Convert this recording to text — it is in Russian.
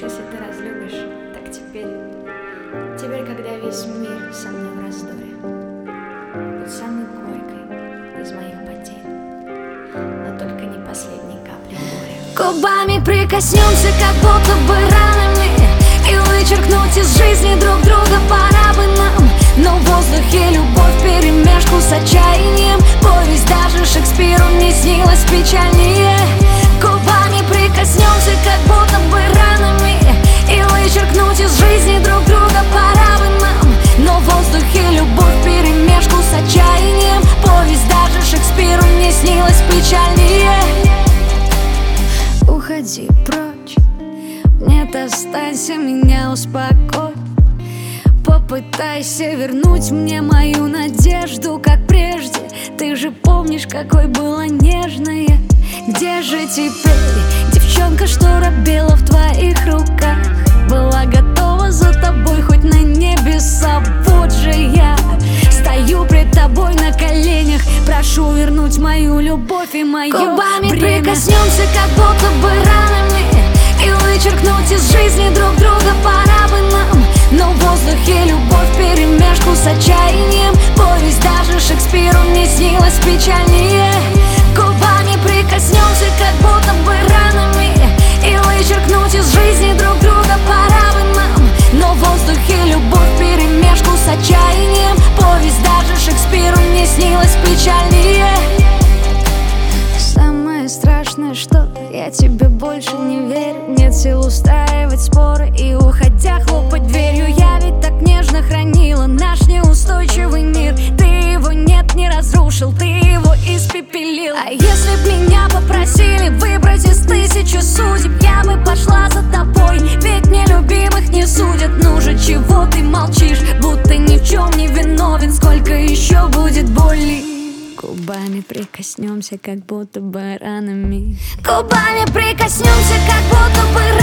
если ты разлюбишь, так теперь, когда весь мир со мной в раздоре, будь самой горькой из моих потерь, но только не последней капли горя. Губами прикоснемся, как будто бы ранами, и вычеркнуть из жизни друг друга пора бы нам. Но в воздухе любовь вперемешку с отчаянием. Повесть даже Шекспиру не снилась печальнее. Губами прикоснемся, как будто бы ранами, и вычеркнуть из жизни друг друга пора бы нам. Но в воздухе любовь вперемешку с отчаянием. Повесть даже Шекспиру не снилась печальнее. Уходи прочь, нет, останься, меня успокой. Попытайся вернуть мне мою надежду, как прежде. Ты же помнишь, какой была нежная. Где же теперь девчонка, что робела в твоих руках? Была готова за тобой хоть на небеса. Вот же я стою пред тобой на коленях, прошу вернуть мою любовь и мое Губами время. прикоснемся, как будто бы ранами, и вычеркнуть из жизни друг друга пора бы нам. Но в воздухе любовь вперемешку с отчаянием. Повесть даже Шекспиру не снилась печальнее. Губами прикоснемся, как будто бы ранами, и вычеркнуть из жизни друг друга пора бы нам. Но в воздухе любовь вперемешку с отчаянием. Повесть даже Шекспиру не снилась печальнее. Самое страшное, что я тебе больше не верю. Нет сил устраивать споры и, уходя, хлопать дверью. Я ведь так нежно хранила наш неустойчивый мир. Ты его нет, не разрушил, ты его испепелил. А если б меня попросили выбрать из 1000 судеб, я бы пошла за тобой, ведь нелюбимых не судят. Ну же, чего ты молчишь, будто ни в чем не виновен? Сколько еще будет боли? Губами прикоснемся, как будто бы ранами. Губами прикоснемся, как будто бы